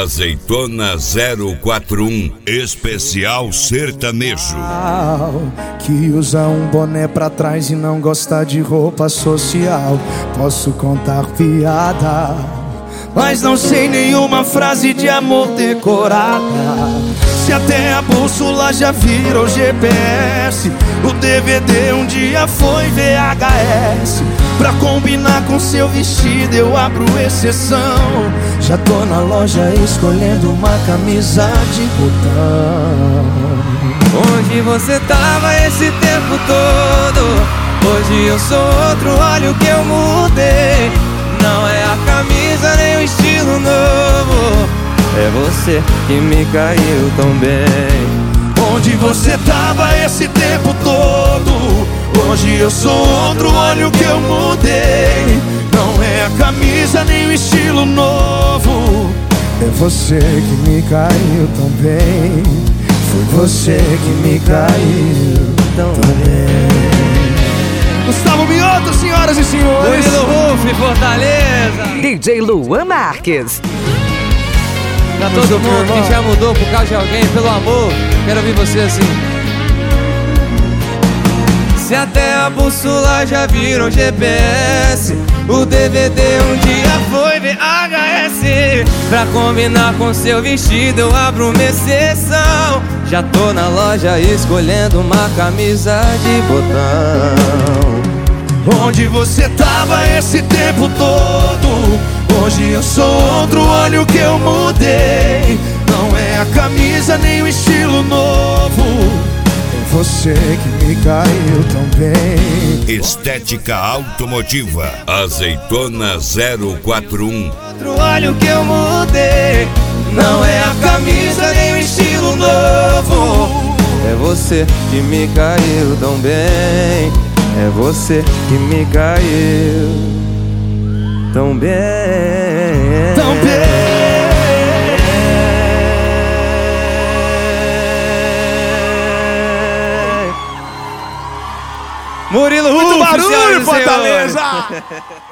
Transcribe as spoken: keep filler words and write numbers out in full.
Azeitona zero quatro um, especial sertanejo. Que usa um boné pra trás e não gosta de roupa social. Posso contar piada, mas não sei nenhuma frase de amor decorada. Se até a bússola já virou G P S, o D V D um dia foi V H S. Pra combinar com seu vestido eu abro exceção. Já tô na loja escolhendo uma camisa de botão. Onde você tava esse tempo todo? Hoje eu sou outro, olha o que eu mudei. Não é a camisa nem o estilo novo, é você que me caiu tão bem. Onde você tava esse tempo todo? Hoje eu sou outro, olha o que eu mudei. Não é a camisa nem o estilo novo, é você que me caiu tão bem. Foi você que me caiu tão bem. Gustavo Mioto, senhoras e senhores. Murilo Ruf, Fortaleza. D J Luan Marques. Pra todo mundo que já mudou por causa de alguém, pelo amor, quero ouvir você assim. Se até a bússola já virou G P S, o D V D um dia foi V H S. Pra combinar com seu vestido eu abro uma exceção. Já tô na loja escolhendo uma camisa de botão. Onde você tava esse tempo todo? Hoje eu sou outro, olha o que eu mudei. Não é a camisa nem o estilo novo, é você que me caiu tão bem. Estética automotiva, Azeitona zero quatro um. Outro, olha o que eu mudei. Não é a camisa nem o estilo novo, é você que me caiu tão bem. É você que me caiu tão bem. Tão bem. Murilo Ruf, muito barulho, senhoras e Fortaleza. senhores.